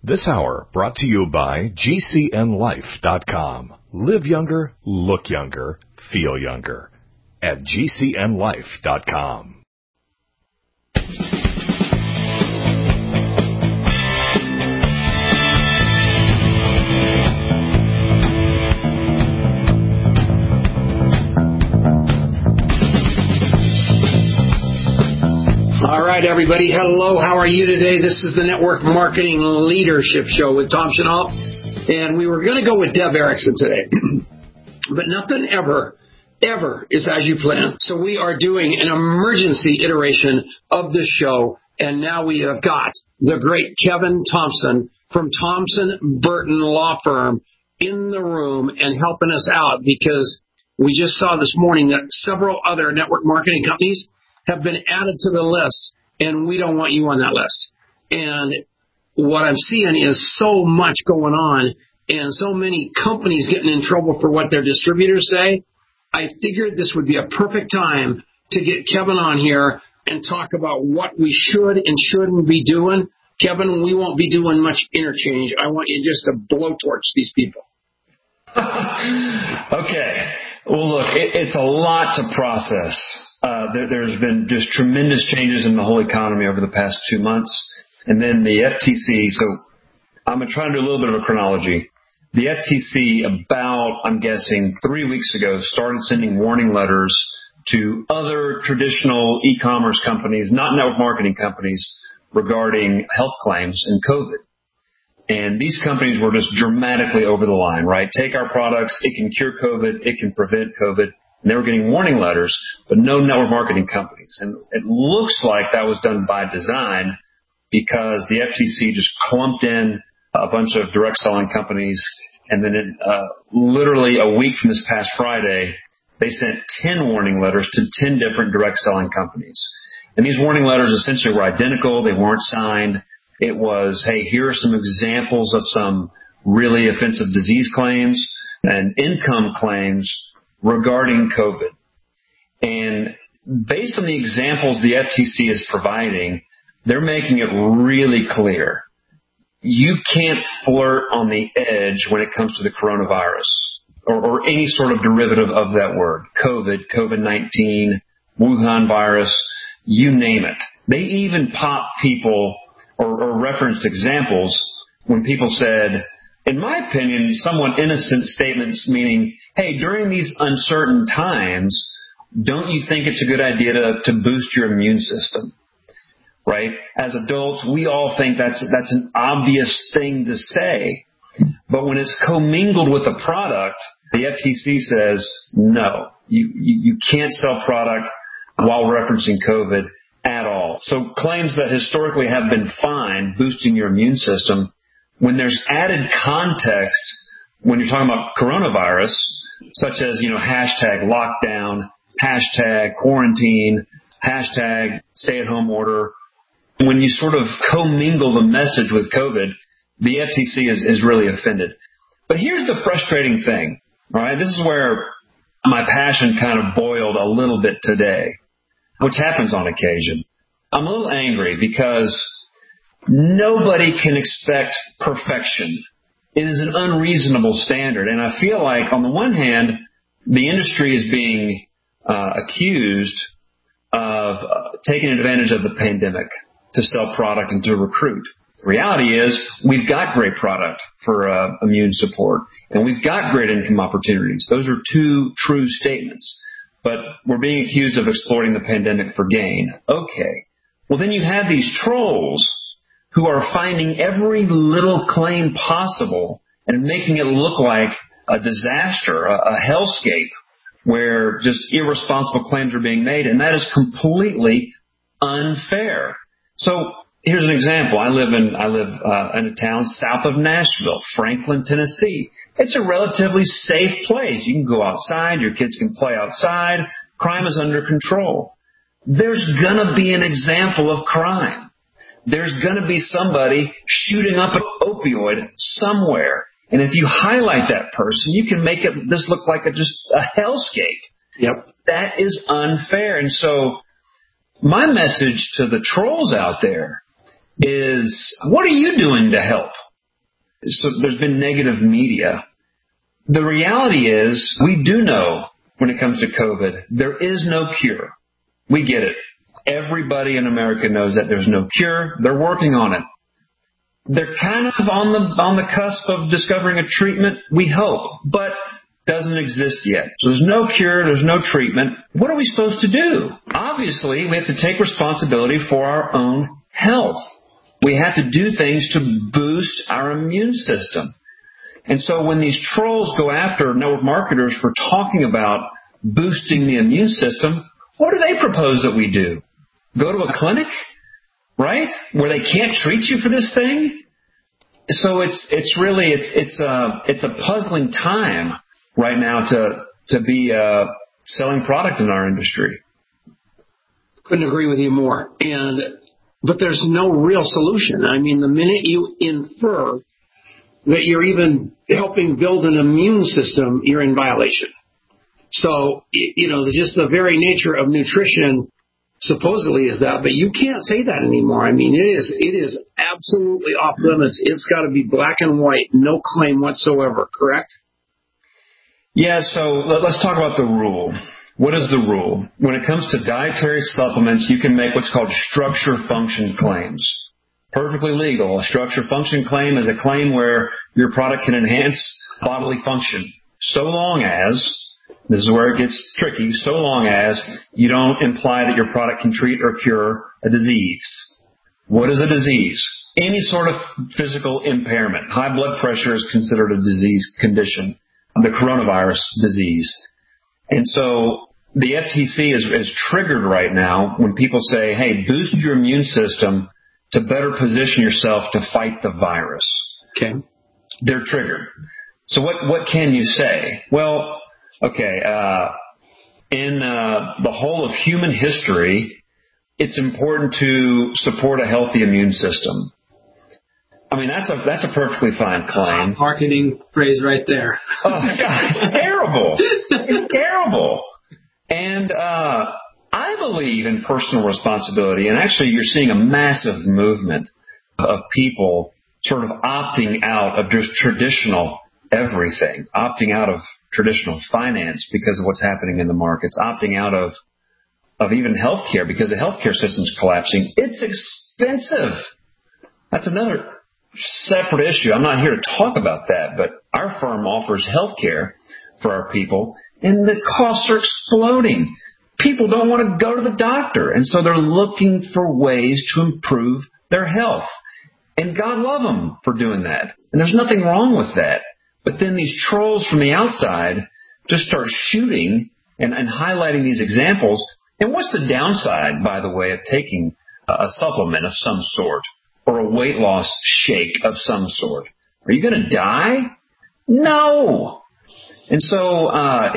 This hour brought to you by GCNLife.com. Live younger, look younger, feel younger at GCNLife.com. All right, everybody. Hello. How are you today? This is the Network Marketing Leadership Show with Tom Chenault. And we were going to go with Deb Erickson today. But nothing ever is as you plan. So we are doing an emergency iteration of the show. And now we have got the great Kevin Thompson from Thompson Burton Law Firm in the room and helping us out, because we just saw this morning that several other network marketing companies have been added to the list, and we don't want you on that list. And what I'm seeing is so much going on and so many companies getting in trouble for what their distributors say. I figured this would be a perfect time to get Kevin on here and talk about what we should and shouldn't be doing. Kevin, we won't be doing much interchange. I want you just to blowtorch these people. Okay. Well, look, it's a lot to process. There's been just tremendous changes in the whole economy over the past 2 months. And then the FTC, so I'm going to try to do a little bit of a chronology. The FTC about, I'm guessing, 3 weeks ago started sending warning letters to other traditional e-commerce companies, not network marketing companies, regarding health claims and COVID. And these companies were just dramatically over the line, right? Take our products, it can cure COVID, it can prevent COVID. And they were getting warning letters, but no network marketing companies. And it looks like that was done by design because the FTC just clumped in a bunch of direct selling companies. And then literally a week from this past Friday, they sent 10 warning letters to 10 different direct selling companies. And these warning letters essentially were identical. They weren't signed. It was, hey, here are some examples of some really offensive disease claims and income claims regarding COVID. And based on the examples the FTC is providing, they're making it really clear. You can't flirt on the edge when it comes to the coronavirus or any sort of derivative of that word. COVID, COVID-19, Wuhan virus, you name it. They even pop people or referenced examples when people said, in my opinion, somewhat innocent statements, meaning, hey, during these uncertain times, don't you think it's a good idea to boost your immune system, right? As adults, we all think that's an obvious thing to say. But when it's commingled with a product, the FTC says, no, you can't sell product while referencing COVID at all. So claims that historically have been fine, boosting your immune system, when there's added context, when you're talking about coronavirus, such as, hashtag lockdown, hashtag quarantine, hashtag stay-at-home order, when you sort of commingle the message with COVID, the FTC is really offended. But here's the frustrating thing, all right? This is where my passion kind of boiled a little bit today, which happens on occasion. I'm a little angry because nobody can expect perfection. It is an unreasonable standard. And I feel like, on the one hand, the industry is being accused of taking advantage of the pandemic to sell product and to recruit. The reality is we've got great product for immune support, and we've got great income opportunities. Those are two true statements. But we're being accused of exploiting the pandemic for gain. Okay. Well, then you have these trolls who are finding every little claim possible and making it look like a disaster, a hellscape, where just irresponsible claims are being made, and that is completely unfair. So here's an example. I live in a town south of Nashville, Franklin, Tennessee. It's a relatively safe place. You can go outside. Your kids can play outside. Crime is under control. There's going to be an example of crime. There's going to be somebody shooting up an opioid somewhere. And if you highlight that person, you can make this look like just a hellscape. Yep. That is unfair. And so my message to the trolls out there is, what are you doing to help? So there's been negative media. The reality is we do know when it comes to COVID, there is no cure. We get it. Everybody in America knows that there's no cure. They're working on it. They're kind of on the cusp of discovering a treatment, we hope, but doesn't exist yet. So there's no cure, there's no treatment. What are we supposed to do? Obviously, we have to take responsibility for our own health. We have to do things to boost our immune system. And so when these trolls go after network marketers for talking about boosting the immune system, what do they propose that we do? Go to a clinic, right? Where they can't treat you for this thing? So it's really a puzzling time right now to be selling product in our industry. Couldn't agree with you more. But there's no real solution. I mean, the minute you infer that you're even helping build an immune system, you're in violation. So, just the very nature of nutrition supposedly is that, but you can't say that anymore. I mean, it is absolutely off limits. It's got to be black and white, no claim whatsoever, correct? Yeah, so let's talk about the rule. What is the rule? When it comes to dietary supplements, you can make what's called structure-function claims. Perfectly legal. A structure-function claim is a claim where your product can enhance bodily function, so long as, this is where it gets tricky, so long as you don't imply that your product can treat or cure a disease. What is a disease? Any sort of physical impairment. High blood pressure is considered a disease condition, the coronavirus disease. And so the FTC is triggered right now when people say, hey, boost your immune system to better position yourself to fight the virus. Okay. They're triggered. So what can you say? Well, okay, in the whole of human history, it's important to support a healthy immune system. I mean, that's a perfectly fine claim. Marketing phrase right there. Oh, God, it's terrible. It's terrible. And I believe in personal responsibility. And actually, you're seeing a massive movement of people sort of opting out of just traditional everything, opting out of traditional finance because of what's happening in the markets, opting out of even healthcare because the healthcare system's collapsing. It's expensive. That's another separate issue. I'm not here to talk about that, but our firm offers healthcare for our people, and the costs are exploding. People don't want to go to the doctor, and so they're looking for ways to improve their health. And God love them for doing that. And there's nothing wrong with that. But then these trolls from the outside just start shooting and highlighting these examples. And what's the downside, by the way, of taking a supplement of some sort or a weight loss shake of some sort? Are you going to die? No. And so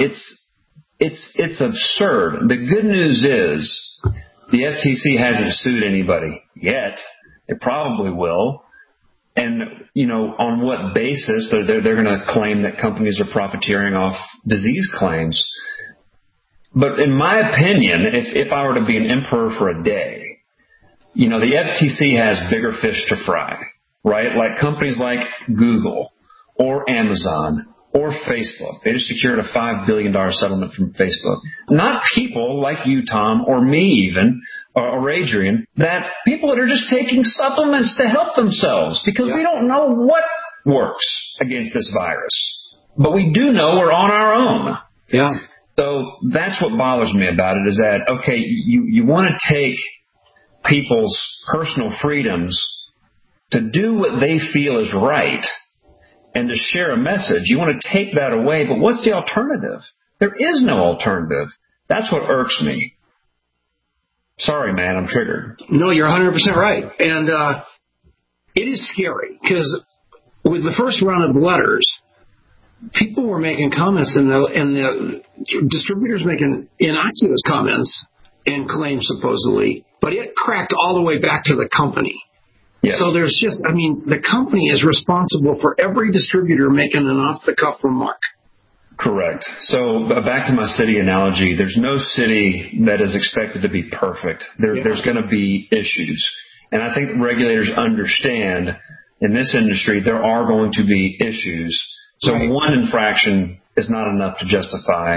it's absurd. The good news is the FTC hasn't sued anybody yet. It probably will. And, on what basis? They're going to claim that companies are profiteering off disease claims. But in my opinion, if I were to be an emperor for a day, the FTC has bigger fish to fry, right? Like companies like Google or Amazon or Facebook. They just secured a $5 billion settlement from Facebook. Not people like you, Tom, or me even, or Adrian, that people that are just taking supplements to help themselves because we don't know what works against this virus. But we do know we're on our own. Yeah. So that's what bothers me about it is that, okay, you want to take people's personal freedoms to do what they feel is right and to share a message. You want to take that away, but what's the alternative? There is no alternative. That's what irks me. Sorry, man, I'm triggered. No, you're 100% right. And it is scary because with the first round of letters, people were making comments and the distributors making innocuous comments and claims supposedly, but it cracked all the way back to the company. Yes. So there's the company is responsible for every distributor making an off-the-cuff remark. Correct. So back to my city analogy, there's no city that is expected to be perfect. There's going to be issues. And I think regulators understand in this industry, there are going to be issues. So one infraction is not enough to justify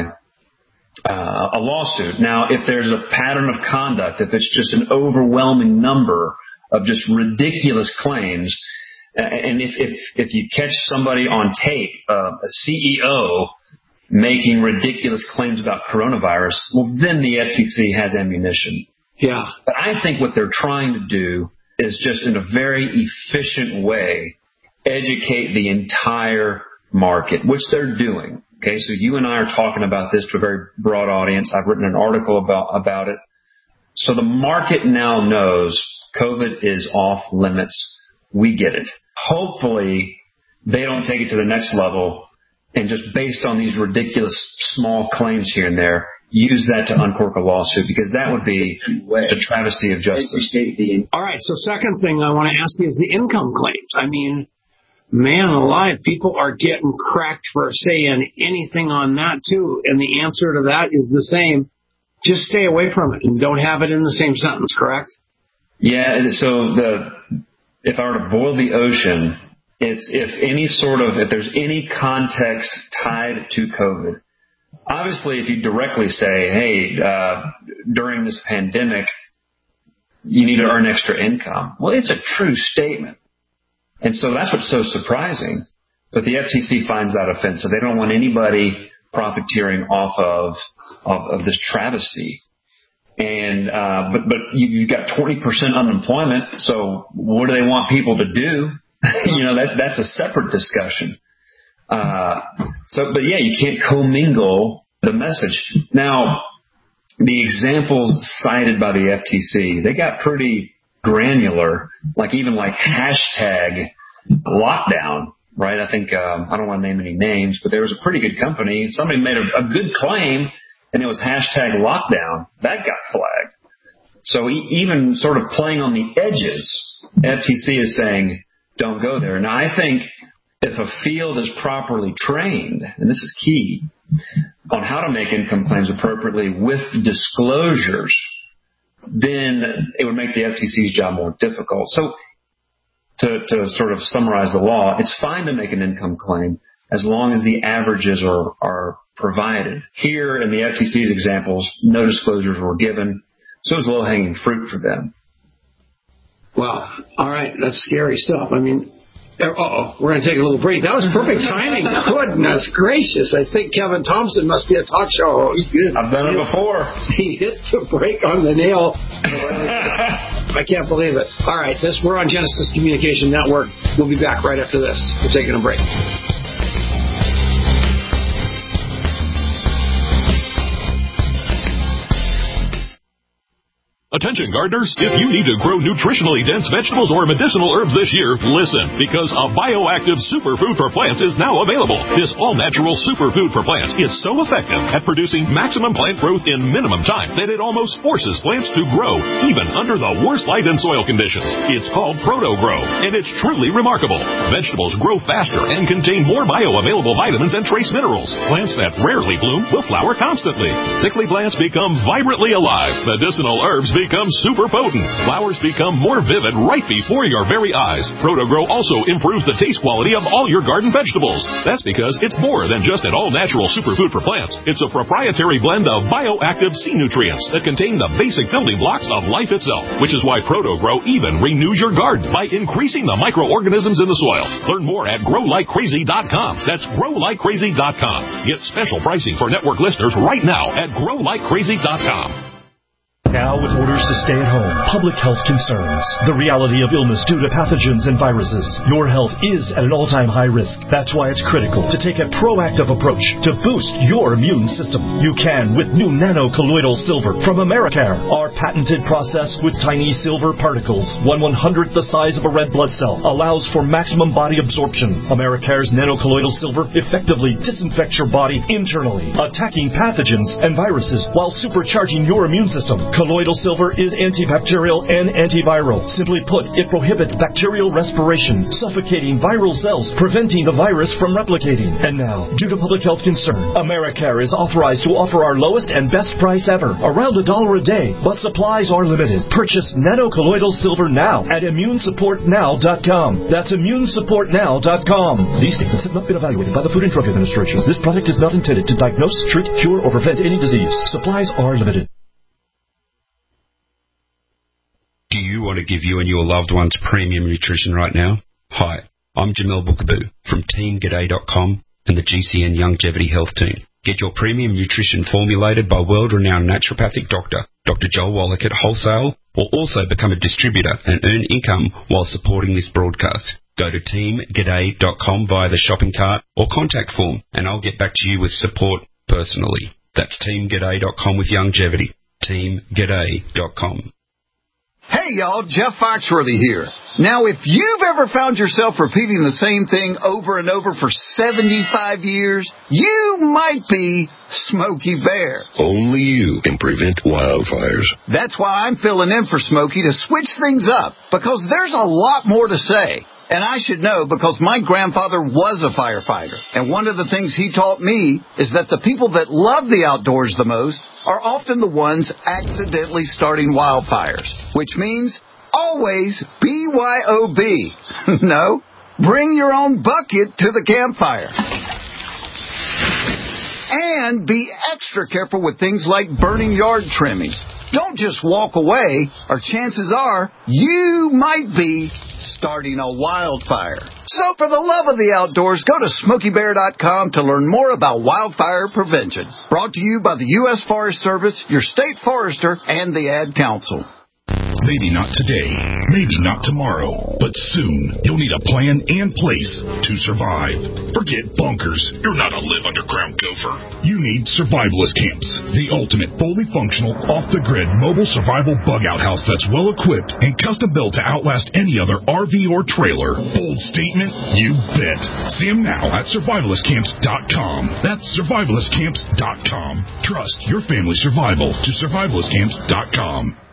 a lawsuit. Now, if there's a pattern of conduct, if it's just an overwhelming number of just ridiculous claims, and if you catch somebody on tape, a CEO making ridiculous claims about coronavirus, well, then the FTC has ammunition. Yeah. But I think what they're trying to do is just in a very efficient way educate the entire market, which they're doing. Okay, so you and I are talking about this to a very broad audience. I've written an article about it. So the market now knows COVID is off limits. We get it. Hopefully, they don't take it to the next level and just based on these ridiculous small claims here and there, use that to uncork a lawsuit, because that would be a travesty of justice. All right, so second thing I want to ask you is the income claims. I mean, man alive, people are getting cracked for saying anything on that too, and the answer to that is the same. Just stay away from it and don't have it in the same sentence, correct? Yeah, so if I were to boil the ocean, it's if there's any context tied to COVID. Obviously, if you directly say, hey, during this pandemic, you need to earn extra income. Well, it's a true statement. And so that's what's so surprising. But the FTC finds that offensive. They don't want anybody profiteering off of this travesty. And but you've got 20% unemployment. So what do they want people to do? That's a separate discussion. But you can't commingle the message. Now, the examples cited by the FTC, they got pretty granular, like hashtag lockdown, right? I think, I don't want to name any names, but there was a pretty good company. Somebody made a good claim and it was hashtag lockdown. That got flagged. So even sort of playing on the edges, FTC is saying, don't go there. Now, I think if a field is properly trained, and this is key, on how to make income claims appropriately with disclosures, then it would make the FTC's job more difficult. So to sort of summarize the law, it's fine to make an income claim as long as the averages are provided. Here in the FTC's examples, no disclosures were given, so it was low-hanging fruit for them. Wow. All right. That's scary stuff. I mean, we're going to take a little break. That was perfect timing. Goodness gracious. I think Kevin Thompson must be a talk show host. I've done it before. He hit the break on the nail. I can't believe it. All right. We're on Genesis Communication Network. We'll be back right after this. We're taking a break. Attention gardeners, if you need to grow nutritionally dense vegetables or medicinal herbs this year, listen, because a bioactive superfood for plants is now available. This all-natural superfood for plants is so effective at producing maximum plant growth in minimum time that it almost forces plants to grow, even under the worst light and soil conditions. It's called ProtoGrow, and it's truly remarkable. Vegetables grow faster and contain more bioavailable vitamins and trace minerals. Plants that rarely bloom will flower constantly. Sickly plants become vibrantly alive. Medicinal herbs become super potent. Flowers become more vivid right before your very eyes. ProtoGrow also improves the taste quality of all your garden vegetables. That's because it's more than just an all-natural superfood for plants. It's a proprietary blend of bioactive sea nutrients that contain the basic building blocks of life itself, which is why ProtoGrow even renews your garden by increasing the microorganisms in the soil. Learn more at growlikecrazy.com. That's growlikecrazy.com. Get special pricing for network listeners right now at growlikecrazy.com. Now, with orders to stay at home, public health concerns, the reality of illness due to pathogens and viruses, your health is at an all-time high risk. That's why it's critical to take a proactive approach to boost your immune system. You can with new nano-colloidal silver from Americare. Our patented process with tiny silver particles, 1/100th the size of a red blood cell, allows for maximum body absorption. Americare's nano-colloidal silver effectively disinfects your body internally, attacking pathogens and viruses while supercharging your immune system. Colloidal silver is antibacterial and antiviral. Simply put, it prohibits bacterial respiration, suffocating viral cells, preventing the virus from replicating. And now, due to public health concern, Americare is authorized to offer our lowest and best price ever, around $1 a day, but supplies are limited. Purchase nanocolloidal silver now at immunesupportnow.com. That's immunesupportnow.com. These statements have not been evaluated by the Food and Drug Administration. This product is not intended to diagnose, treat, cure, or prevent any disease. Supplies are limited. Do you want to give you and your loved ones premium nutrition right now? Hi, I'm Jamel Bookaboo from TeamGaday.com and the GCN Longevity Health Team. Get your premium nutrition formulated by world-renowned naturopathic doctor, Dr. Joel Wallach at Wholesale, or also become a distributor and earn income while supporting this broadcast. Go to TeamGaday.com via the shopping cart or contact form, and I'll get back to you with support personally. That's TeamGaday.com with longevity. TeamGaday.com. Hey y'all, Jeff Foxworthy here. Now, if you've ever found yourself repeating the same thing over and over for 75 years, you might be Smokey Bear. Only you can prevent wildfires. That's why I'm filling in for Smokey to switch things up, because there's a lot more to say. And I should know because my grandfather was a firefighter. And one of the things he taught me is that the people that love the outdoors the most are often the ones accidentally starting wildfires. Which means always BYOB. No, bring your own bucket to the campfire. And be extra careful with things like burning yard trimmings. Don't just walk away, or chances are you might be starting a wildfire. So for the love of the outdoors, go to SmokeyBear.com to learn more about wildfire prevention. Brought to you by the U.S. Forest Service, your state forester, and the Ad Council. Maybe not today, maybe not tomorrow, but soon you'll need a plan and place to survive. Forget bunkers. You're not a live underground gopher. You need Survivalist Camps, the ultimate fully functional, off-the-grid mobile survival bug-out house that's well-equipped and custom-built to outlast any other RV or trailer. Bold statement? You bet. See them now at survivalistcamps.com. That's survivalistcamps.com. Trust your family's survival to survivalistcamps.com.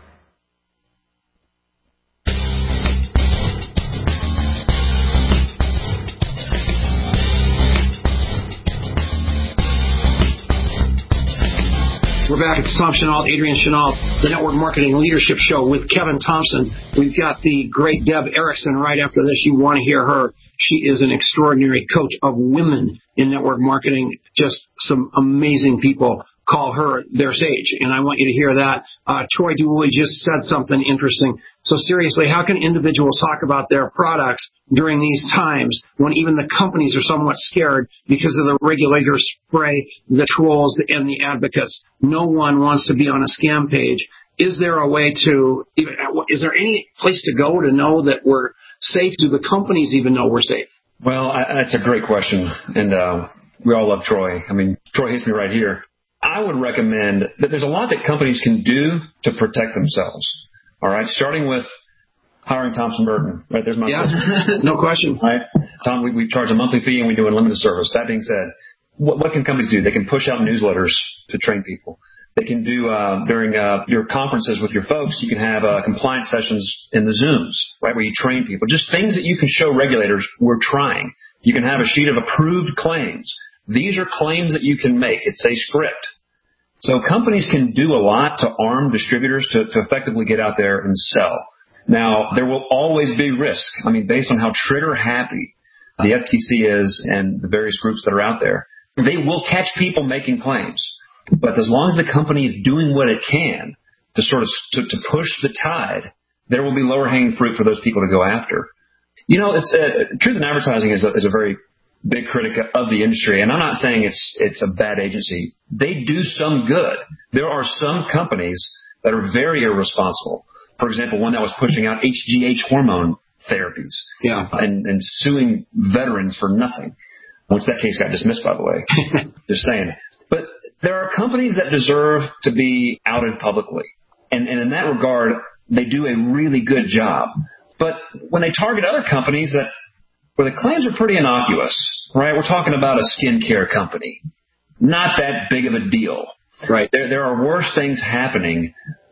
We're back. It's Tom Chenault, Adrian Chenault, the Network Marketing Leadership Show with Kevin Thompson. We've got the great Deb Erickson right after this. You want to hear her. She is an extraordinary coach of women in network marketing. Just some amazing people call her their sage, and I want you to hear that. Troy Dooley just said something interesting. So seriously, how can individuals talk about their products during these times when even the companies are somewhat scared because of the regulators spray, the trolls, and the advocates? No one wants to be on a scam page. Is there a way to, is there any place to go to know that we're safe? Do the companies even know we're safe? Well, that's a great question, and we all love Troy. I mean, Troy hits me right here. I would recommend that there's a lot that companies can do to protect themselves. All right, starting with hiring Thompson Burton. Right, there's my system. No question. Right, Tom, we charge a monthly fee and we do unlimited service. That being said, what can companies do? They can push out newsletters to train people. They can do during your conferences with your folks. You can have compliance sessions in the Zooms, right, where you train people. Just things that you can show regulators we're trying. You can have a sheet of approved claims. These are claims that you can make. It's a script. So companies can do a lot to arm distributors to effectively get out there and sell. Now, there will always be risk. I mean, based on how trigger happy the FTC is and the various groups that are out there, they will catch people making claims. But as long as the company is doing what it can to sort of to push the tide, there will be lower hanging fruit for those people to go after. You know, it's Truth in Advertising is a very big critic of the industry, and I'm not saying it's a bad agency. They do some good. There are some companies that are very irresponsible. For example, one that was pushing out HGH hormone therapies, and suing veterans for nothing. Once that case got dismissed, by the way. Just saying. But there are companies that deserve to be outed publicly, and in that regard, they do a really good job. But when they target other companies where the claims are pretty innocuous, right? We're talking about a skincare company. Not that big of a deal. Right. There are worse things happening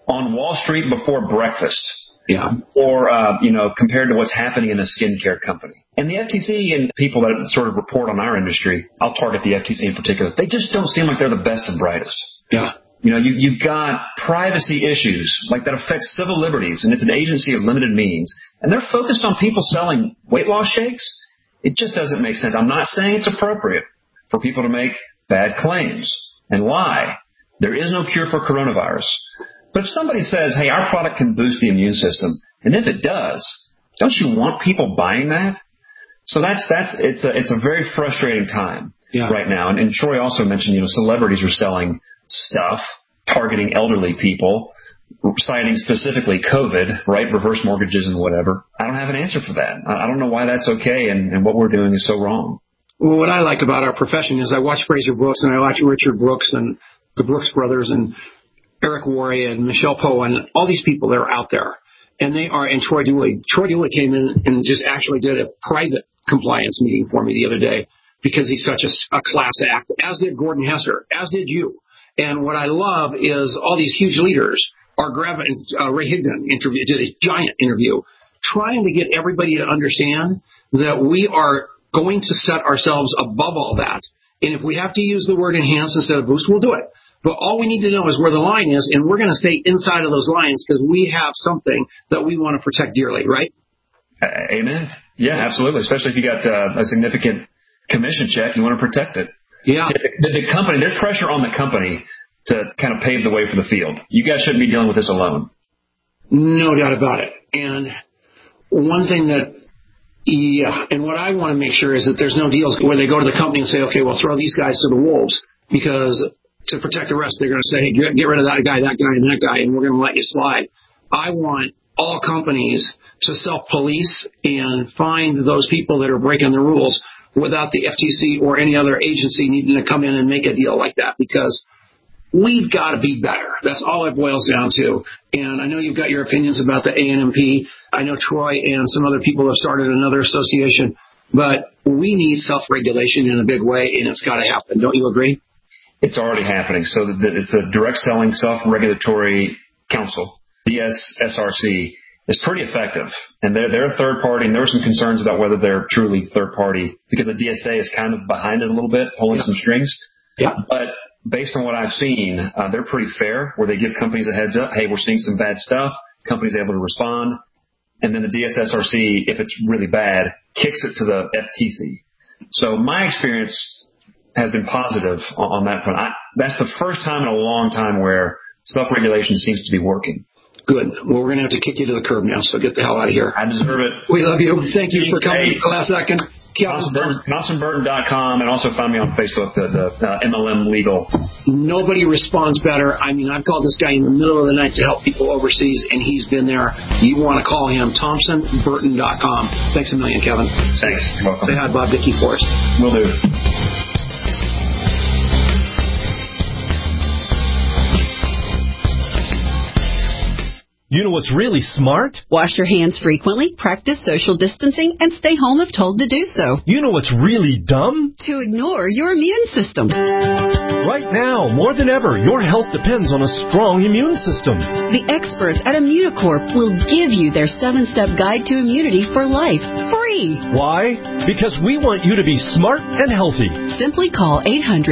on Wall Street before breakfast. Yeah. Or, compared to what's happening in a skincare company. And the FTC and people that sort of report on our industry, I'll target the FTC in particular, they just don't seem like they're the best and brightest. Yeah. You've got privacy issues like that affect civil liberties, and it's an agency of limited means, and they're focused on people selling weight loss shakes. It just doesn't make sense. I'm not saying it's appropriate for people to make bad claims and lie. There is no cure for coronavirus. But if somebody says, hey, our product can boost the immune system, and if it does, don't you want people buying that? So it's a very frustrating time right now. And Troy also mentioned, celebrities are selling stuff, targeting elderly people, citing specifically COVID, right? Reverse mortgages and whatever. I don't have an answer for that. I don't know why that's okay and what we're doing is so wrong. Well, what I like about our profession is I watch Fraser Brooks and I watch Richard Brooks and the Brooks brothers and Eric Worre and Michelle Poe and all these people that are out there. And they are, and Troy Dooley. Troy Dooley came in and just actually did a private compliance meeting for me the other day because he's such a class act, as did Gordon Hesser, as did you. And what I love is all these huge leaders are grabbing, Ray Higdon did a giant interview, trying to get everybody to understand that we are going to set ourselves above all that. And if we have to use the word enhance instead of boost, we'll do it. But all we need to know is where the line is, and we're going to stay inside of those lines because we have something that we want to protect dearly, right? Amen. Yeah, absolutely. Especially if you got a significant commission check, you want to protect it. Yeah. The company, there's pressure on the company to kind of pave the way for the field. You guys shouldn't be dealing with this alone. No doubt about it. And one thing and what I want to make sure is that there's no deals where they go to the company and say, okay, well, throw these guys to the wolves because to protect the rest, they're going to say, hey, get rid of that guy, and that guy, and we're going to let you slide. I want all companies to self-police and find those people that are breaking the rules without the FTC or any other agency needing to come in and make a deal like that because we've got to be better. That's all it boils down to. And I know you've got your opinions about the ANMP. I know Troy and some other people have started another association, but we need self-regulation in a big way, and it's got to happen. Don't you agree? It's already happening. So it's the Direct Selling Self-Regulatory Council, DSSRC, is pretty effective. And they're a third party, and there were some concerns about whether they're truly third party because the DSA is kind of behind it a little bit, pulling some strings. Yeah. But based on what I've seen, they're pretty fair, where they give companies a heads up. Hey, we're seeing some bad stuff. Companies are able to respond. And then the DSSRC, if it's really bad, kicks it to the FTC. So my experience has been positive on that front. That's the first time in a long time where self-regulation seems to be working. Good. Well, we're going to have to kick you to the curb now, so get the hell out of here. I deserve it. We love you. Thank you for coming the last second. ThompsonBurton.com, and also find me on Facebook, the MLM Legal. Nobody responds better. I mean, I've called this guy in the middle of the night to help people overseas, and he's been there. You want to call him, ThompsonBurton.com. Thanks a million, Kevin. Thanks. You're welcome. Say hi, Bob Dickey, for us. Will do. You know what's really smart? Wash your hands frequently, practice social distancing, and stay home if told to do so. You know what's really dumb? To ignore your immune system. Right now, more than ever, your health depends on a strong immune system. The experts at Immunocorp will give you their 7-step guide to immunity for life, free. Why? Because we want you to be smart and healthy. Simply call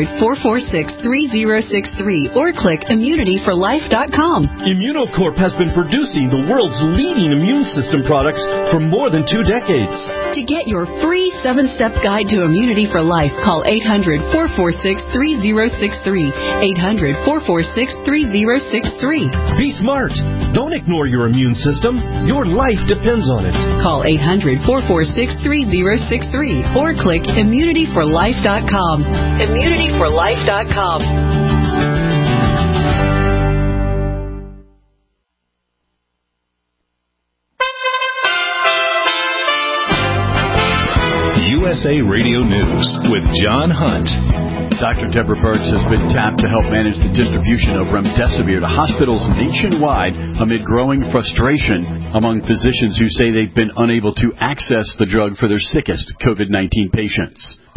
800-446-3063 or click immunityforlife.com. Immunocorp has been producing the world's leading immune system products for more than 2 decades. To get your free 7-step guide to immunity for life, call 800-446-3063. 800-446-3063. Be smart. Don't ignore your immune system. Your life depends on it. Call 800-446-3063 or click immunityforlife.com. Immunityforlife.com. USA Radio News with John Hunt. Dr. Deborah Birx has been tapped to help manage the distribution of remdesivir to hospitals nationwide amid growing frustration among physicians who say they've been unable to access the drug for their sickest COVID-19 patients.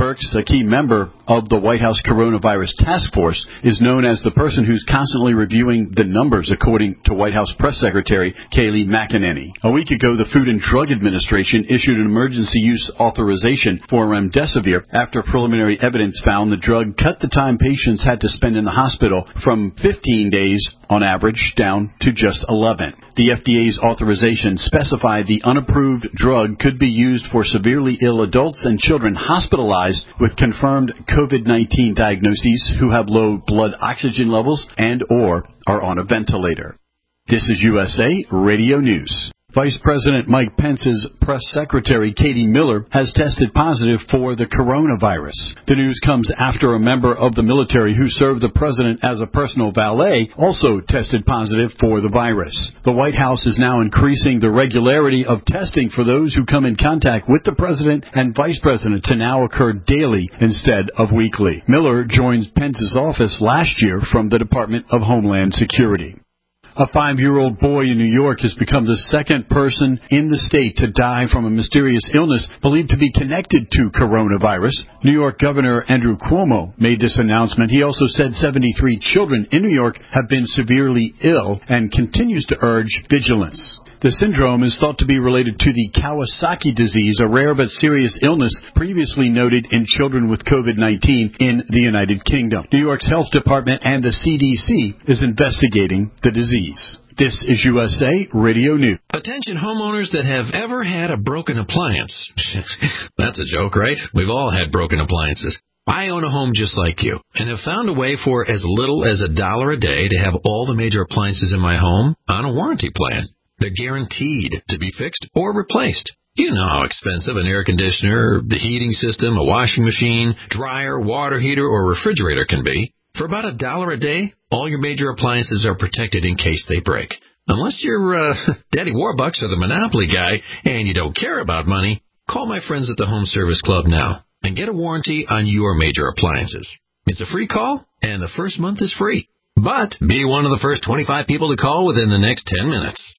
Birx, a key member of the White House Coronavirus Task Force, is known as the person who's constantly reviewing the numbers, according to White House Press Secretary Kayleigh McEnany. A week ago, the Food and Drug Administration issued an emergency use authorization for remdesivir after preliminary evidence found the drug cut the time patients had to spend in the hospital from 15 days on average down to just 11. The FDA's authorization specified the unapproved drug could be used for severely ill adults and children hospitalized with confirmed COVID-19 diagnoses who have low blood oxygen levels and or are on a ventilator. This is USA Radio News. Vice President Mike Pence's press secretary, Katie Miller, has tested positive for the coronavirus. The news comes after a member of the military who served the president as a personal valet also tested positive for the virus. The White House is now increasing the regularity of testing for those who come in contact with the president and vice president to now occur daily instead of weekly. Miller joined Pence's office last year from the Department of Homeland Security. A 5-year-old boy in New York has become the second person in the state to die from a mysterious illness believed to be connected to coronavirus. New York Governor Andrew Cuomo made this announcement. He also said 73 children in New York have been severely ill and continues to urge vigilance. The syndrome is thought to be related to the Kawasaki disease, a rare but serious illness previously noted in children with COVID-19 in the United Kingdom. New York's Health Department and the CDC is investigating the disease. This is USA Radio News. Attention homeowners that have ever had a broken appliance. That's a joke, right? We've all had broken appliances. I own a home just like you and have found a way for as little as $1 a day to have all the major appliances in my home on a warranty plan. They're guaranteed to be fixed or replaced. You know how expensive an air conditioner, the heating system, a washing machine, dryer, water heater, or refrigerator can be. For about $1 a day, all your major appliances are protected in case they break. Unless you're Daddy Warbucks or the Monopoly guy and you don't care about money, call my friends at the Home Service Club now and get a warranty on your major appliances. It's a free call, and the first month is free. But be one of the first 25 people to call within the next 10 minutes.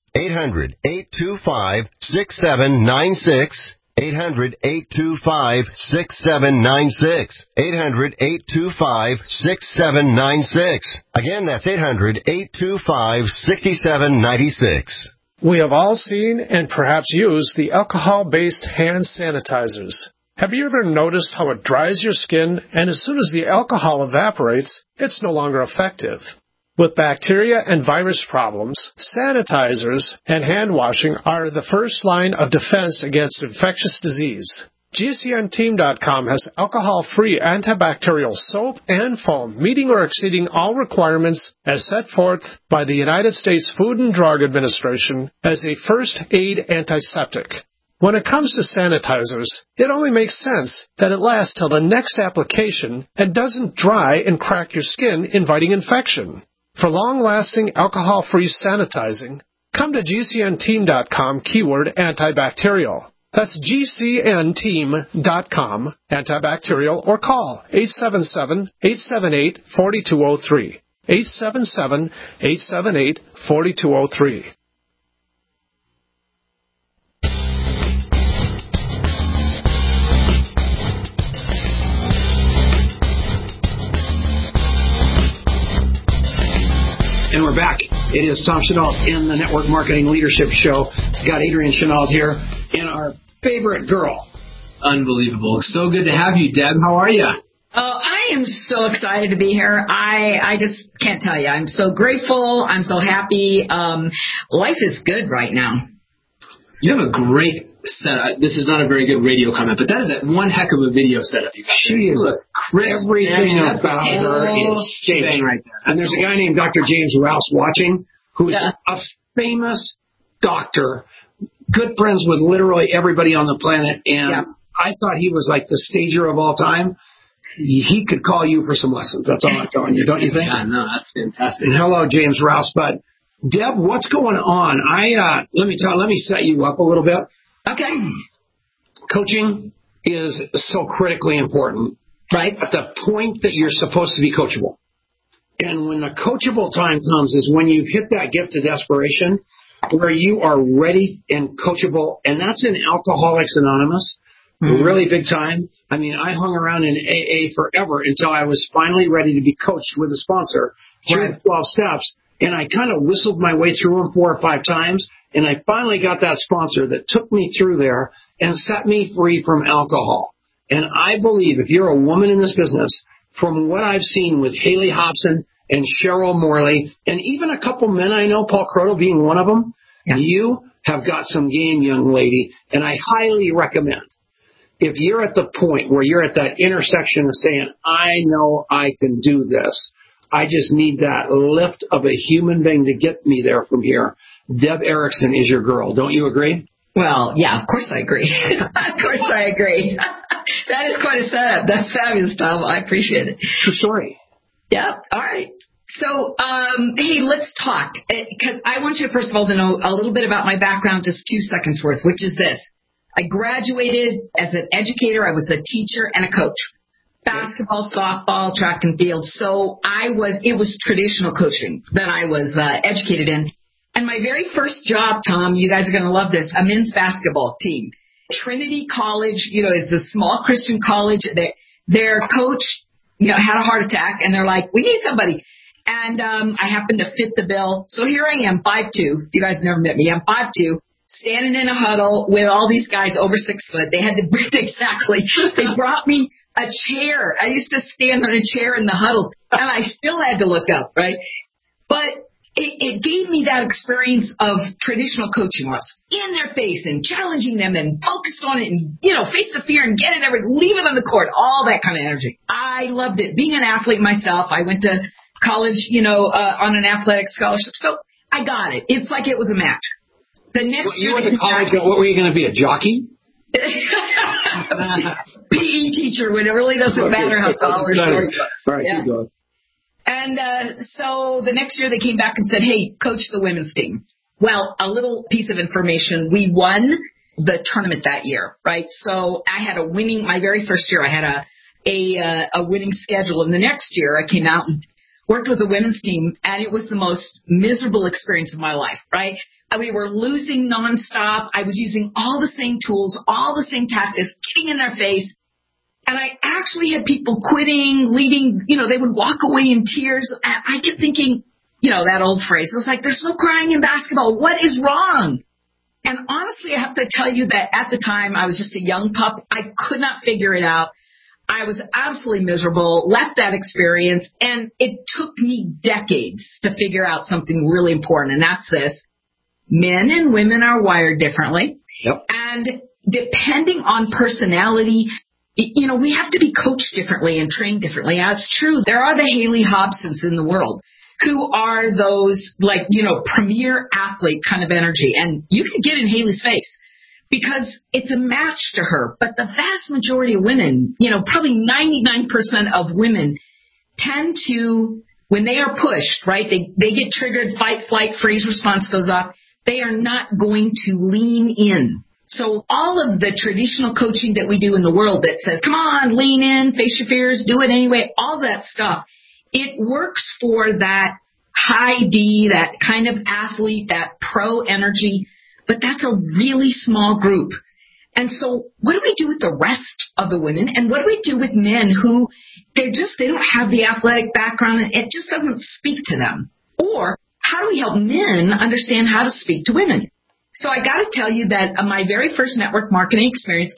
800-825-6796. 800-825-6796. 800-825-6796. Again, that's 800-825-6796. We have all seen and perhaps used the alcohol-based hand sanitizers. Have you ever noticed how it dries your skin, and as soon as the alcohol evaporates, it's no longer effective? With bacteria and virus problems, sanitizers and hand washing are the first line of defense against infectious disease. GCNteam.com has alcohol-free antibacterial soap and foam meeting or exceeding all requirements as set forth by the United States Food and Drug Administration as a first aid antiseptic. When it comes to sanitizers, it only makes sense that it lasts till the next application and doesn't dry and crack your skin, inviting infection. For long-lasting alcohol-free sanitizing, come to GCNteam.com keyword antibacterial. That's GCNteam.com antibacterial or call 877-878-4203. 877-878-4203. And we're back. It is Tom Chenault in the Network Marketing Leadership Show. Got Adrienne Chenault here and our favorite girl. Unbelievable. So good to have you, Deb. How are you? Oh, I am so excited to be here. I just can't tell you. I'm so grateful. I'm so happy. Life is good right now. You have a great setup. This is not a very good radio comment, but that is one heck of a video setup you got. She is everything about her is staying right there. And there's a guy named Dr. James Rouse watching, who's a famous doctor, good friends with literally everybody on the planet, and I thought he was like the stager of all time. He could call you for some lessons. That's all I'm telling you, don't you think? Yeah, no, that's fantastic. And hello, James Rouse. But Deb, what's going on? Let me set you up a little bit. Okay. Coaching is so critically important, right? At the point that you're supposed to be coachable. And when the coachable time comes is when you've hit that gift of desperation where you are ready and coachable. And that's in Alcoholics Anonymous. really big time. I mean, I hung around in AA forever until I was finally ready to be coached with a sponsor through the 12 steps. And I kind of whistled my way through them 4 or 5 times. And I finally got that sponsor that took me through there and set me free from alcohol. And I believe if you're a woman in this business, from what I've seen with Haley Hobson and Cheryl Morley, and even a couple men I know, Paul Croto being one of them, you have got some game, young lady. And I highly recommend, if you're at the point where you're at that intersection of saying, I know I can do this, I just need that lift of a human being to get me there from here, Deb Erickson is your girl. Don't you agree? Well, yeah, of course I agree. Of course I agree. That is quite a setup. That's fabulous, Tom. I appreciate it. True story. Yeah. All right. So, hey, let's talk. Because I want you, first of all, to know a little bit about my background, just 2 seconds worth, which is this. I graduated as an educator. I was a teacher and a coach. Basketball, softball, track and field. So it was traditional coaching that I was educated in. And my very first job, Tom, you guys are going to love this, a men's basketball team. Trinity College, it's a small Christian college. Their coach, had a heart attack, and they're like, we need somebody. And I happened to fit the bill. So here I am, 5'2". You guys never met me. I'm 5'2", standing in a huddle with all these guys over 6 foot. They had to exactly. They brought me a chair. I used to stand on a chair in the huddles, and I still had to look up, right? But it gave me that experience of traditional coaching. I was in their face and challenging them and focused on it and, face the fear and get it, leave it on the court, all that kind of energy. I loved it. Being an athlete myself, I went to college, on an athletic scholarship. So I got it. It's like it was a match. The next year, you went to college, what were you going to be, a jockey? PE teacher, when it really doesn't matter how tall or short you are. All right, keep going. And so the next year they came back and said, hey, coach the women's team. Well, a little piece of information. We won the tournament that year, right? So I had my very first year, I had a winning schedule. And the next year I came out and worked with the women's team, and it was the most miserable experience of my life, right? We were losing nonstop. I was using all the same tools, all the same tactics, getting in their face. And I actually had people quitting, leaving, they would walk away in tears. And I kept thinking, that old phrase. It was like, there's no crying in basketball. What is wrong? And honestly, I have to tell you that at the time, I was just a young pup. I could not figure it out. I was absolutely miserable, left that experience, and it took me decades to figure out something really important, and that's this. Men and women are wired differently. Yep. And depending on personality, we have to be coached differently and trained differently. That's true. There are the Haley Hobsons in the world who are those, premier athlete kind of energy. And you can get in Haley's face because it's a match to her. But the vast majority of women, probably 99% of women tend to, when they are pushed, right, they get triggered, fight, flight, freeze response goes off. They are not going to lean in. So all of the traditional coaching that we do in the world that says, come on, lean in, face your fears, do it anyway, all that stuff, it works for that high D, that kind of athlete, that pro energy, but that's a really small group. And so what do we do with the rest of the women? And what do we do with men who they don't have the athletic background and it just doesn't speak to them? Or how do we help men understand how to speak to women? So I got to tell you that my very first network marketing experience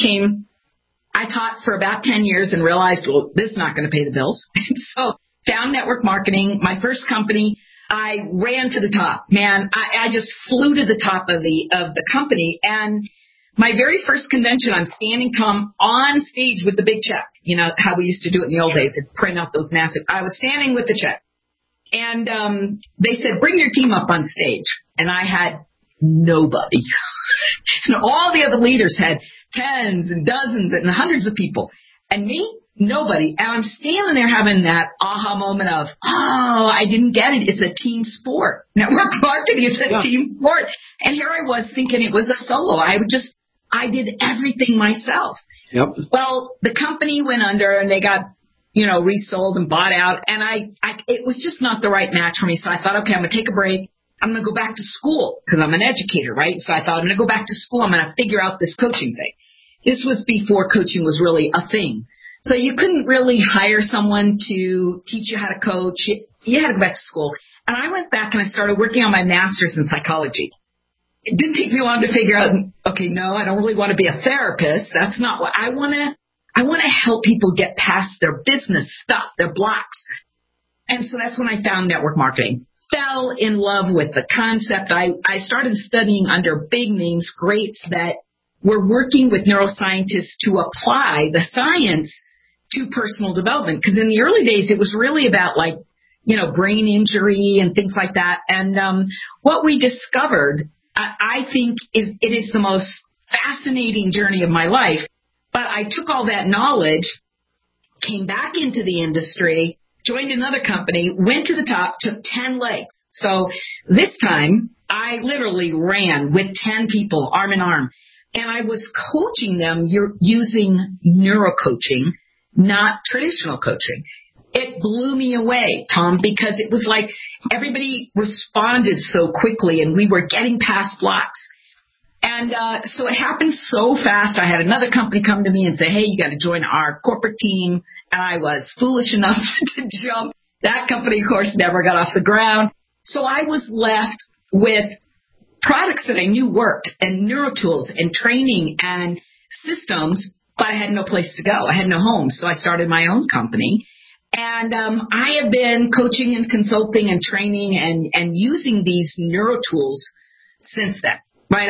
I taught for about 10 years and realized, well, this is not going to pay the bills. So found network marketing, my first company. I ran to the top, man. I just flew to the top of the company. And my very first convention, I'm standing, Tom, on stage with the big check. You know how we used to do it in the old days, and print out those massive. I was standing with the check. And they said, bring your team up on stage. And I had nobody. And all the other leaders had tens and dozens and hundreds of people. And me, nobody. And I'm standing there having that aha moment of, oh, I didn't get it. It's a team sport. Network marketing is a team sport. And here I was thinking it was a solo. I did everything myself. Yep. Well, the company went under and they got, resold and bought out. And it was just not the right match for me. So I thought, okay, I'm going to take a break. I'm going to go back to school because I'm an educator, right? So I thought I'm going to go back to school. I'm going to figure out this coaching thing. This was before coaching was really a thing. So you couldn't really hire someone to teach you how to coach. You had to go back to school. And I went back and I started working on my master's in psychology. It didn't take me long to figure out, okay, no, I don't really want to be a therapist. That's not what I want to help people get past their business stuff, their blocks. And so that's when I found network marketing. Fell in love with the concept. I started studying under big names, greats that were working with neuroscientists to apply the science to personal development. Because in the early days, it was really about like, brain injury and things like that. And what we discovered, I think, it is the most fascinating journey of my life. But I took all that knowledge, came back into the industry, joined another company, went to the top, took 10 legs. So this time, I literally ran with 10 people, arm in arm. And I was coaching them using neurocoaching, not traditional coaching. It blew me away, Tom, because it was like everybody responded so quickly and we were getting past blocks. And so it happened so fast. I had another company come to me and say, hey, you got to join our corporate team. And I was foolish enough to jump. That company, of course, never got off the ground. So I was left with products that I knew worked and neurotools and training and systems, but I had no place to go. I had no home. So I started my own company. And I have been coaching and consulting and training and using these neurotools since then. Right,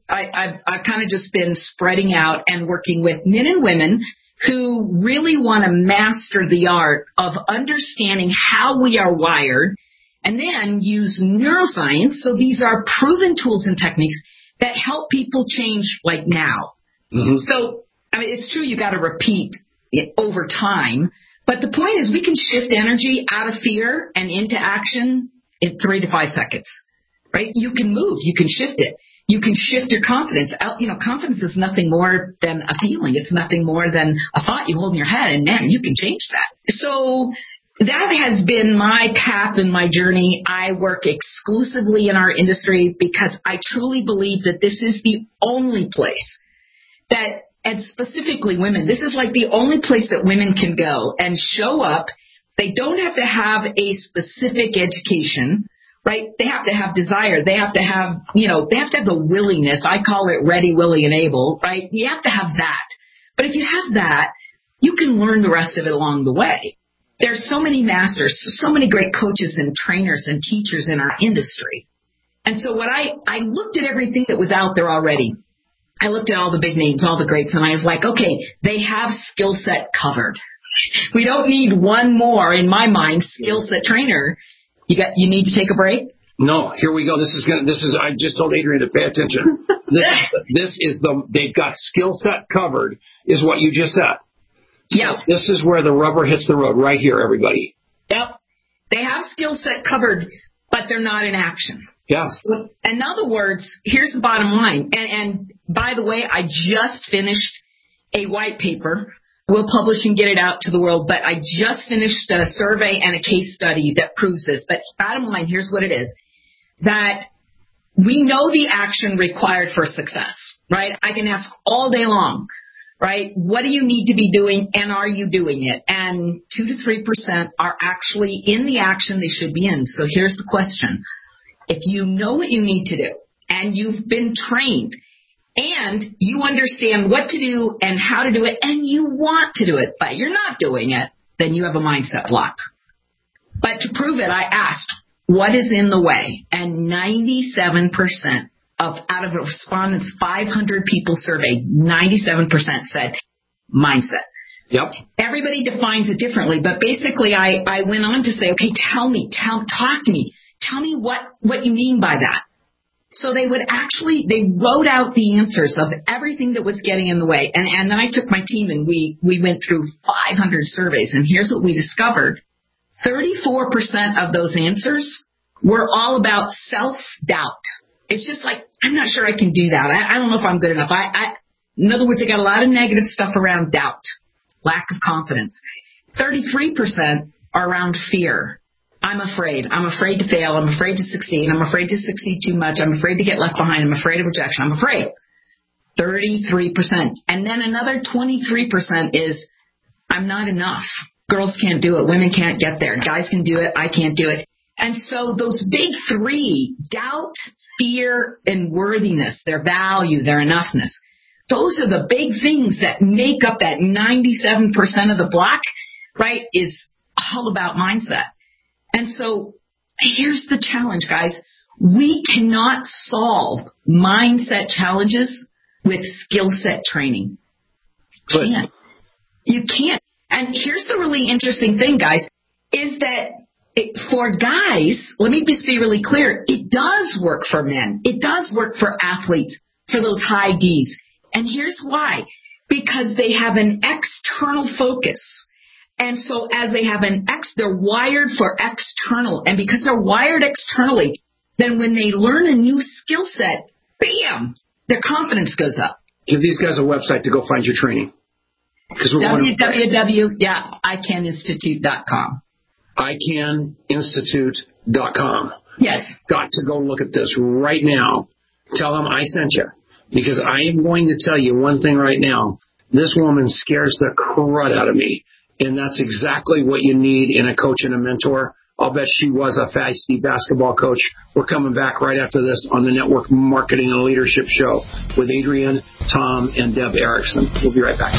I've kind of just been spreading out and working with men and women who really want to master the art of understanding how we are wired and then use neuroscience. So these are proven tools and techniques that help people change like now. Mm-hmm. So, I mean, it's true you got to repeat it over time. But the point is we can shift energy out of fear and into action in 3 to 5 seconds. Right? You can move. You can shift it. You can shift your confidence. Confidence is nothing more than a feeling. It's nothing more than a thought you hold in your head, and man, you can change that. So that has been my path and my journey. I work exclusively in our industry because I truly believe that this is the only place that, and specifically women, this is like the only place that women can go and show up. They don't have to have a specific education. Right? They have to have desire. They have to have, they have to have the willingness. I call it ready, willing, and able, right? You have to have that. But if you have that, you can learn the rest of it along the way. There's so many masters, so many great coaches and trainers and teachers in our industry. And so what I looked at everything that was out there already. I looked at all the big names, all the greats, and I was like, okay, they have skill set covered. We don't need one more, in my mind, skill set trainer. You need to take a break? No, here we go. I just told Adrian to pay attention. They've got skill set covered is what you just said. Yeah. So this is where the rubber hits the road right here, everybody. Yep. They have skill set covered, but they're not in action. Yes. In other words, here's the bottom line. And by the way, I just finished a white paper. We'll publish and get it out to the world, but I just finished a survey and a case study that proves this. But bottom line, here's what it is. That we know the action required for success, right? I can ask all day long, right? What do you need to be doing and are you doing it? And 2 to 3% are actually in the action they should be in. So here's the question. If you know what you need to do and you've been trained and you understand what to do and how to do it, and you want to do it, but you're not doing it, then you have a mindset block. But to prove it, I asked, what is in the way? And 97% out of the respondents, 500 people surveyed, 97% said mindset. Yep. Everybody defines it differently, but basically I went on to say, okay, talk to me. Tell me what you mean by that. So they wrote out the answers of everything that was getting in the way. And then I took my team and we went through 500 surveys. And here's what we discovered. 34% of those answers were all about self-doubt. It's just like, I'm not sure I can do that. I don't know if I'm good enough. In other words, they got a lot of negative stuff around doubt, lack of confidence. 33% are around fear. I'm afraid. I'm afraid to fail. I'm afraid to succeed. I'm afraid to succeed too much. I'm afraid to get left behind. I'm afraid of rejection. I'm afraid. 33%. And then another 23% is, I'm not enough. Girls can't do it. Women can't get there. Guys can do it. I can't do it. And so those big three, doubt, fear, and worthiness, their value, their enoughness, those are the big things that make up that 97% of the block, right, is all about mindset. And so here's the challenge, guys. We cannot solve mindset challenges with skill set training. You can't. And here's the really interesting thing, guys, is that for guys, let me just be really clear, it does work for men. It does work for athletes, for those high Ds. And here's why. Because they have an external focus. And so as they have they're wired for external. And because they're wired externally, then when they learn a new skill set, bam, their confidence goes up. Give these guys a website to go find your training. www.icaninstitute.com. icaninstitute.com. Yes. Got to go look at this right now. Tell them I sent you. Because I am going to tell you one thing right now. This woman scares the crud out of me. And that's exactly what you need in a coach and a mentor. I'll bet she was a feisty basketball coach. We're coming back right after this on the Network Marketing and Leadership Show with Adrian, Tom, and Deb Erickson. We'll be right back.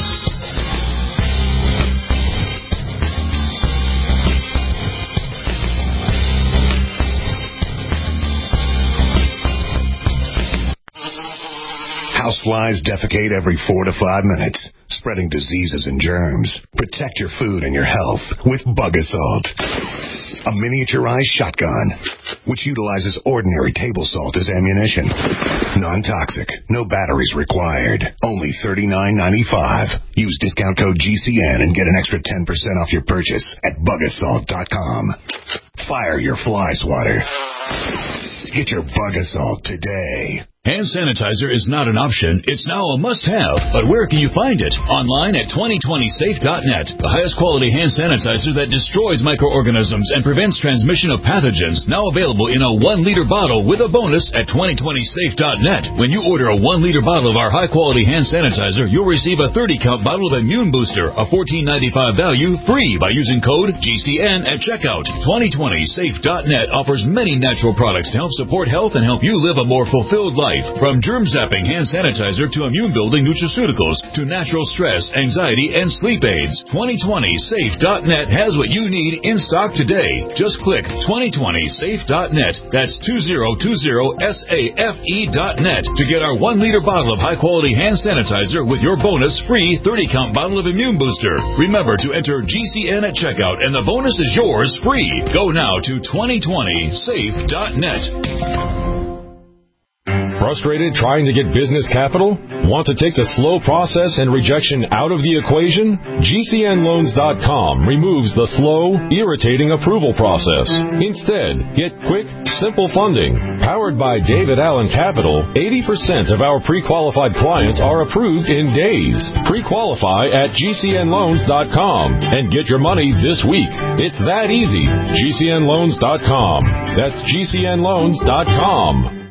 Houseflies defecate every 4 to 5 minutes, spreading diseases and germs. Protect your food and your health with Bug Assault, a miniaturized shotgun which utilizes ordinary table salt as ammunition. Non-toxic, no batteries required. Only $39.95. Use discount code GCN and get an extra 10% off your purchase at bugassault.com. Fire your fly swatter. Get your Bug Assault today. Hand sanitizer is not an option. It's now a must-have. But where can you find it? Online at 2020safe.net. The highest quality hand sanitizer that destroys microorganisms and prevents transmission of pathogens. Now available in a 1-liter bottle with a bonus at 2020safe.net. When you order a 1-liter bottle of our high-quality hand sanitizer, you'll receive a 30-count bottle of Immune Booster, a $14.95 value, free by using code GCN at checkout. 2020safe.net offers many natural products to help support health and help you live a more fulfilled life. From germ-zapping hand sanitizer to immune-building nutraceuticals to natural stress, anxiety, and sleep aids. 2020safe.net has what you need in stock today. Just click 2020safe.net. That's 2020safe.net to get our 1-liter bottle of high-quality hand sanitizer with your bonus free 30-count bottle of Immune Booster. Remember to enter GCN at checkout, and the bonus is yours free. Go now to 2020safe.net. Frustrated trying to get business capital? Want to take the slow process and rejection out of the equation? GCNloans.com removes the slow, irritating approval process. Instead, get quick, simple funding. Powered by David Allen Capital, 80% of our pre-qualified clients are approved in days. Pre-qualify at GCNloans.com and get your money this week. It's that easy. GCNloans.com. That's GCNloans.com.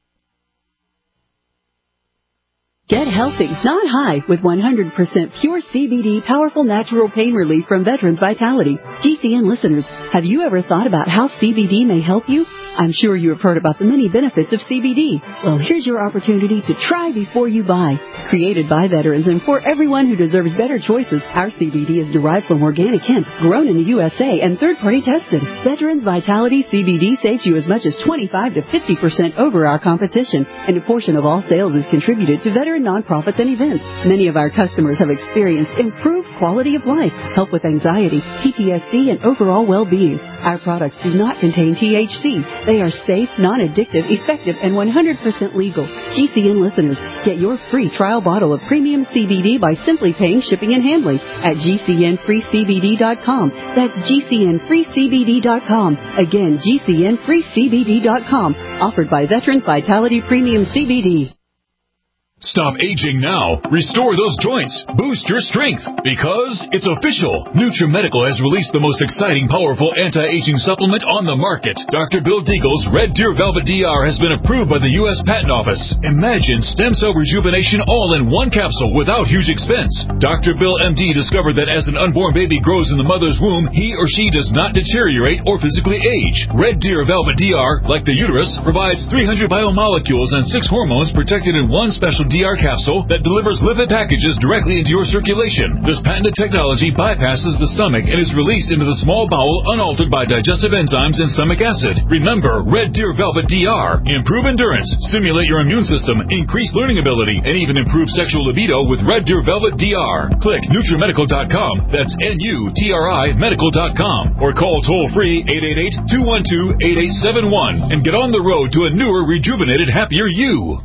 Get healthy, not high, with 100% pure CBD powerful natural pain relief from Veterans Vitality. GCN listeners, have you ever thought about how CBD may help you? I'm sure you have heard about the many benefits of CBD. Well, here's your opportunity to try before you buy. Created by veterans and for everyone who deserves better choices, our CBD is derived from organic hemp, grown in the USA, and third-party tested. Veterans Vitality CBD saves you as much as 25 to 50% over our competition, and a portion of all sales is contributed to veteran nonprofits and events. Many of our customers have experienced improved quality of life, help with anxiety, PTSD, and overall well-being. Our products do not contain THC. They are safe, non-addictive, effective, and 100% legal. GCN listeners, get your free trial bottle of premium CBD by simply paying shipping and handling at GCNFreeCBD.com. That's GCNFreeCBD.com. Again, GCNFreeCBD.com. Offered by Veterans Vitality Premium CBD. Stop aging now. Restore those joints. Boost your strength. Because it's official. NutriMedical has released the most exciting, powerful anti-aging supplement on the market. Dr. Bill Deagle's Red Deer Velvet DR has been approved by the U.S. Patent Office. Imagine stem cell rejuvenation all in one capsule without huge expense. Dr. Bill MD discovered that as an unborn baby grows in the mother's womb, he or she does not deteriorate or physically age. Red Deer Velvet DR, like the uterus, provides 300 biomolecules and 6 hormones protected in one special DR capsule that delivers lipid packages directly into your circulation. This patented technology bypasses the stomach and is released into the small bowel unaltered by digestive enzymes and stomach acid. Remember, Red Deer Velvet DR. Improve endurance, stimulate your immune system, increase learning ability, and even improve sexual libido with Red Deer Velvet DR. Click NutriMedical.com. That's NUTRI Medical.com. Or call toll-free 888-212-8871 and get on the road to a newer, rejuvenated, happier you.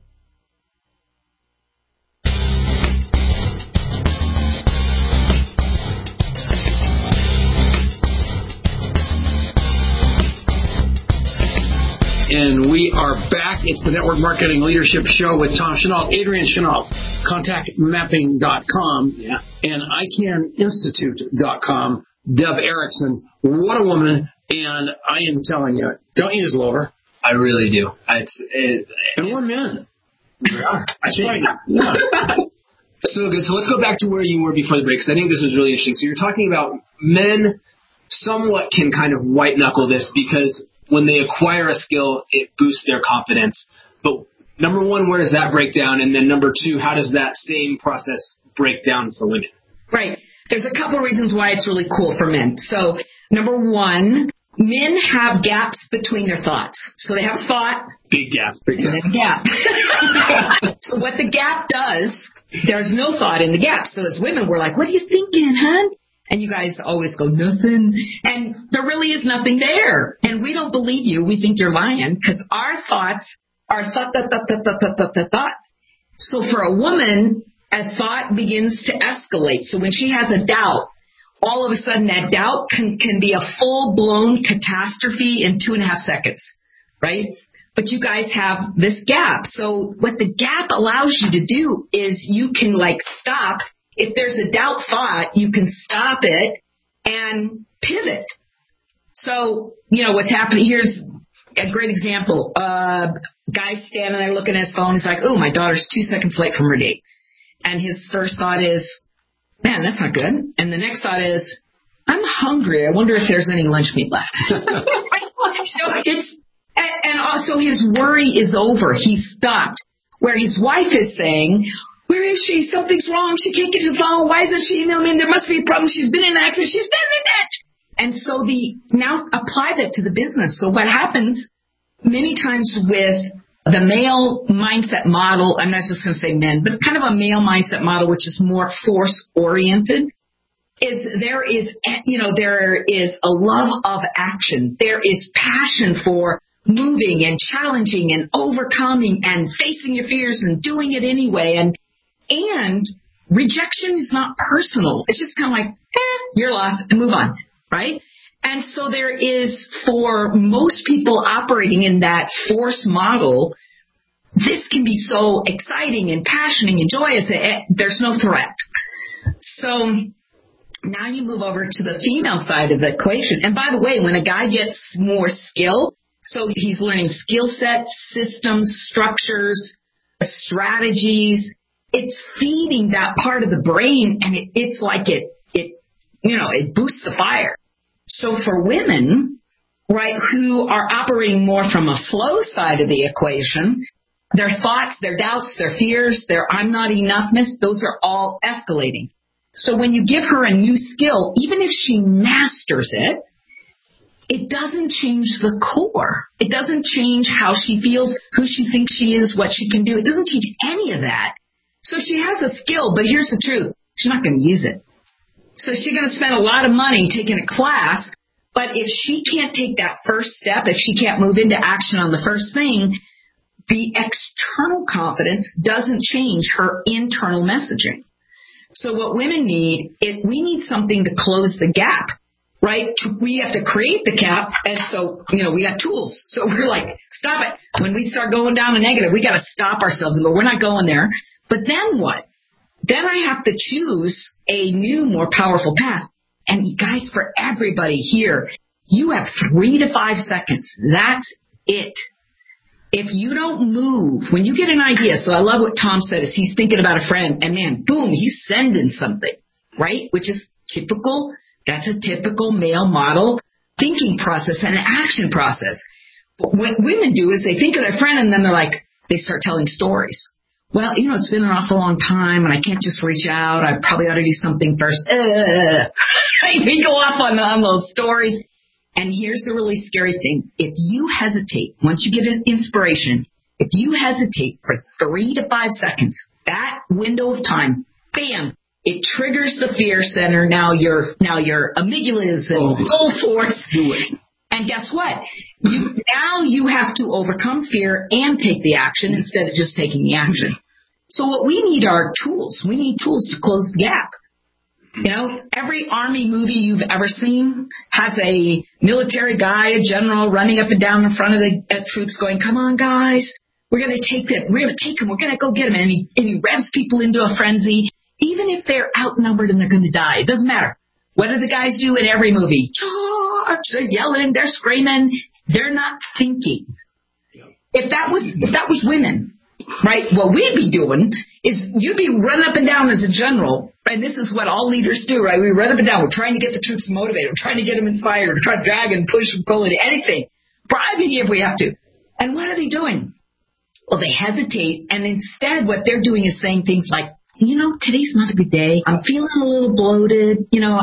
And we are back. It's the Network Marketing Leadership Show with Tom Chenault, Adrian Chenault, contactmapping.com, and ICANInstitute.com. Deb Erickson, what a woman, and I am telling you, don't you just love her? I really do. And we're men. We are. That's right. Yeah. So good. So let's go back to where you were before the break, because I think this is really interesting. So you're talking about men somewhat can kind of white knuckle this because when they acquire a skill, it boosts their confidence. But number one, where does that break down? And then number two, how does that same process break down for women? Right. There's a couple of reasons why it's really cool for men. So number one, men have gaps between their thoughts. So they have a thought. Big gap. And then a gap. So what the gap does, there's no thought in the gap. So as women, we're like, what are you thinking, hon? And you guys always go, nothing. And there really is nothing there. And we don't believe you. We think you're lying because our thoughts are thought. So for a woman, a thought begins to escalate. So when she has a doubt, all of a sudden that doubt can be a full-blown catastrophe in 2.5 seconds, right? But you guys have this gap. So what the gap allows you to do is you can stop. If there's a doubt thought, you can stop it and pivot. So, what's happening, here's a great example. Guy's standing there looking at his phone. He's like, oh, my daughter's 2 seconds late from her date. And his first thought is, man, that's not good. And the next thought is, I'm hungry. I wonder if there's any lunch meat left. And also his worry is over. He's stopped. Where his wife is saying, where is she? Something's wrong. She can't get to the phone. Why isn't she emailing me? There must be a problem. She's been in an accident. She's been in it. And so now apply that to the business. So what happens many times with the male mindset model, I'm not just going to say men, but kind of a male mindset model, which is more force-oriented, is there is a love of action. There is passion for moving and challenging and overcoming and facing your fears and doing it anyway. And rejection is not personal. It's just kind of like, you're lost and move on, right? And so there is, for most people operating in that force model, this can be so exciting and passionate and joyous. There's no threat. So now you move over to the female side of the equation. And by the way, when a guy gets more skill, so he's learning skill sets, systems, structures, strategies, it's feeding that part of the brain, and it's like it boosts the fire. So for women, right, who are operating more from a flow side of the equation, their thoughts, their doubts, their fears, their I'm not enoughness, those are all escalating. So when you give her a new skill, even if she masters it, it doesn't change the core. It doesn't change how she feels, who she thinks she is, what she can do. It doesn't change any of that. So she has a skill, but here's the truth. She's not going to use it. So she's going to spend a lot of money taking a class, but if she can't take that first step, if she can't move into action on the first thing, the external confidence doesn't change her internal messaging. So what women need, we need something to close the gap. right? We have to create the cap, and so, we got tools. So we're like, stop it. When we start going down a negative, we got to stop ourselves and go, we're not going there. But then what? Then I have to choose a new, more powerful path. And guys, for everybody here, you have 3 to 5 seconds. That's it. If you don't move, when you get an idea, so I love what Tom said, is he's thinking about a friend, and man, boom, he's sending something, right? Which is typical. That's a typical male model thinking process and an action process. But what women do is they think of their friend, and then they start telling stories. Well, it's been an awful long time, and I can't just reach out. I probably ought to do something first. We go off on those stories. And here's the really scary thing. If you hesitate, once you get an inspiration, if you hesitate for 3 to 5 seconds, that window of time, bam, it triggers the fear center. Now your amygdala is in full force. And guess what? You have to overcome fear and take the action instead of just taking the action. So what we need are tools. We need tools to close the gap. Every Army movie you've ever seen has a military guy, a general, running up and down in front of the troops going, come on, guys, we're going to take them. We're going to take them. We're going to go get them. And he revs people into a frenzy, even if they're outnumbered and they're going to die. It doesn't matter. What do the guys do in every movie? Charge! They're yelling. They're screaming. They're not thinking. If that was women, right, what we'd be doing is you'd be running up and down as a general, and this is what all leaders do, right? We run up and down. We're trying to get the troops motivated. We're trying to get them inspired. We're trying to drag and push and pull into anything. Bribing if we have to. And what are they doing? Well, they hesitate, and instead what they're doing is saying things like, today's not a good day. I'm feeling a little bloated.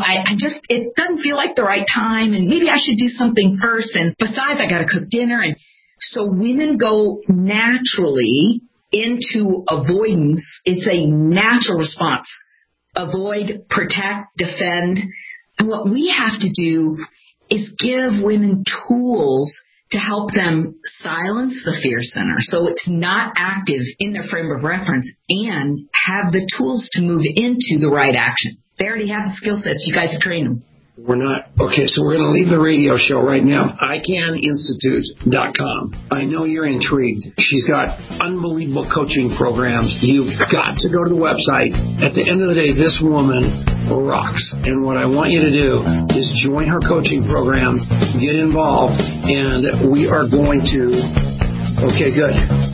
It doesn't feel like the right time, and maybe I should do something first. And besides, I got to cook dinner. And so women go naturally into avoidance. It's a natural response. Avoid, protect, defend. And what we have to do is give women tools to help them silence the fear center so it's not active in their frame of reference and have the tools to move into the right action. They already have the skill sets. You guys have trained them. We're not. Okay, so we're going to leave the radio show right now. ICANInstitute.com. I know you're intrigued. She's got unbelievable coaching programs. You've got to go to the website. At the end of the day, this woman rocks. And what I want you to do is join her coaching program, get involved, and we are going to... Okay, good.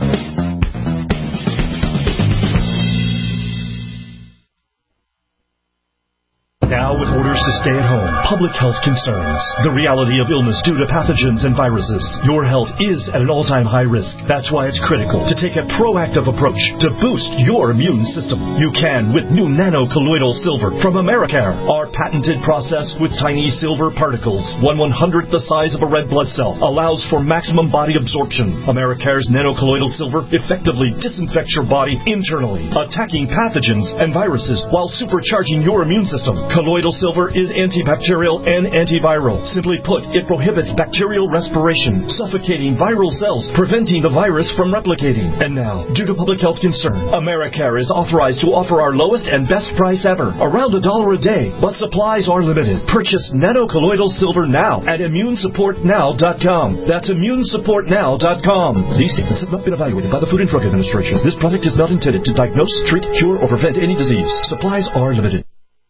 Now with orders to stay at home, public health concerns, the reality of illness due to pathogens and viruses, your health is at an all-time high risk. That's why it's critical to take a proactive approach to boost your immune system. You can with new nano-colloidal silver from Americare. Our patented process with tiny silver particles, 1/100th the size of a red blood cell, allows for maximum body absorption. Americare's nano-colloidal silver effectively disinfects your body internally, attacking pathogens and viruses while supercharging your immune system. Colloidal silver is antibacterial and antiviral. Simply put, it prohibits bacterial respiration, suffocating viral cells, preventing the virus from replicating. And now, due to public health concern, Americare is authorized to offer our lowest and best price ever, around $1 a day, but supplies are limited. Purchase nano-colloidal silver now at immunesupportnow.com. That's immunesupportnow.com. These statements have not been evaluated by the Food and Drug Administration. This product is not intended to diagnose, treat, cure, or prevent any disease. Supplies are limited.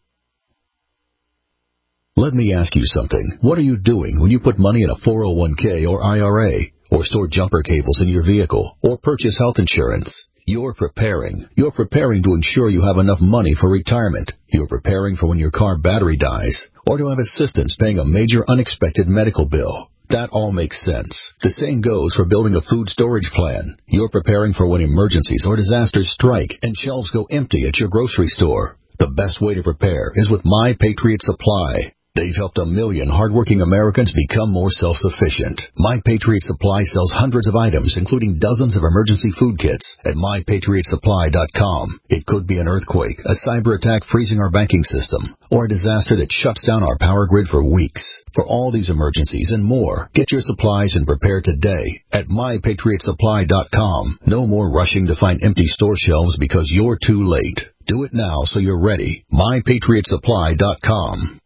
Let me ask you something. What are you doing when you put money in a 401k or IRA, or store jumper cables in your vehicle, or purchase health insurance? You're preparing. You're preparing to ensure you have enough money for retirement. You're preparing for when your car battery dies, or to have assistance paying a major unexpected medical bill. That all makes sense. The same goes for building a food storage plan. You're preparing for when emergencies or disasters strike and shelves go empty at your grocery store. The best way to prepare is with My Patriot Supply. They've helped 1 million hardworking Americans become more self-sufficient. My Patriot Supply sells hundreds of items, including dozens of emergency food kits at MyPatriotSupply.com. It could be an earthquake, a cyber attack freezing our banking system, or a disaster that shuts down our power grid for weeks. For all these emergencies and more, get your supplies and prepare today at MyPatriotSupply.com. No more rushing to find empty store shelves because you're too late. Do it now so you're ready. MyPatriotSupply.com.